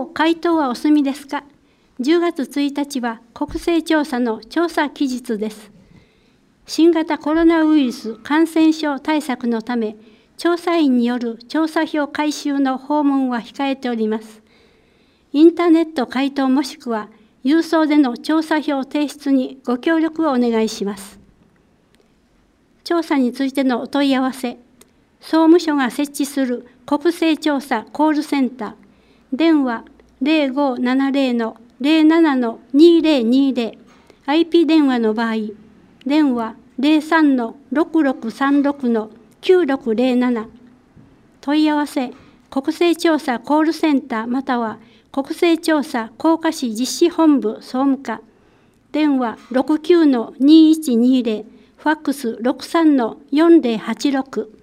回答はお済みですか。10月1日は国勢調査の調査期日です。新型コロナウイルス感染症対策のため、調査員による調査票回収の訪問は控えております。インターネット回答もしくは郵送での調査票提出にご協力をお願いします。調査についてのお問い合わせ、総務省が設置する国勢調査コールセンター、電話 0570-07-2020、IP 電話の場合、電話 03-6636-9607、問い合わせ、国勢調査コールセンターまたは国勢調査甲賀市実施本部総務課、電話 69-2120、ファックス 63-4086。